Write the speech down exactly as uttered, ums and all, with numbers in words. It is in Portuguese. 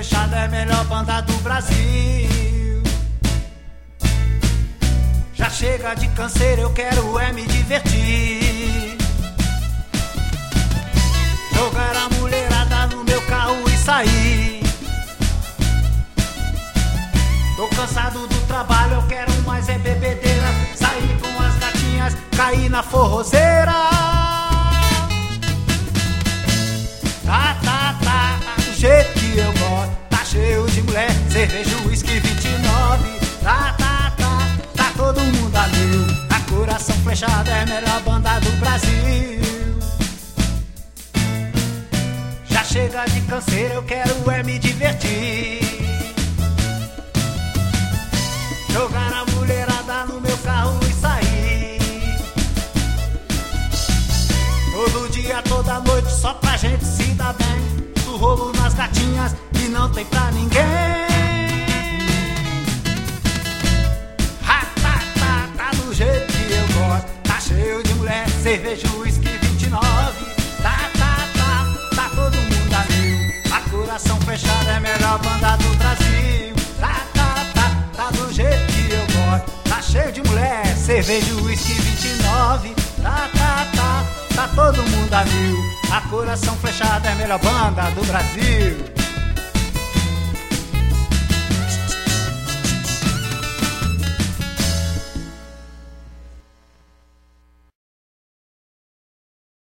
Fechada é a melhor banda do Brasil. Já chega de canseira, eu quero é me divertir. Jogar a mulherada no meu carro e sair. Tô cansado do trabalho, eu quero mais é bebedeira. Sair com as gatinhas, cair na forrozeira. Tá, tá, tá, do jeito que eu gosto. Tá cheio de mulher, cerveja, uísque vinte e nove. Tá, tá, tá, tá todo mundo a mil. A Coração Flechado é a melhor banda do Brasil. Já chega de canseira, eu quero é me divertir. Jogar a mulherada no meu carro e sair. Todo dia, toda noite, só pra gente se dar bem. Do rolo nas gatinhas e não tem pra ninguém. Ha, tá, tá, tá do jeito que eu gosto. Tá cheio de mulher, cerveja, uísque vinte e nove. Tá, tá, tá, tá todo mundo a mil. A Coração Fechado é a melhor banda do Brasil. Tá, tá, tá, tá do jeito que eu gosto. Tá cheio de mulher, cerveja, uísque vinte e nove. Tá, tá, tá, tá todo mundo a mil. A Coração Flechado é a melhor banda do Brasil.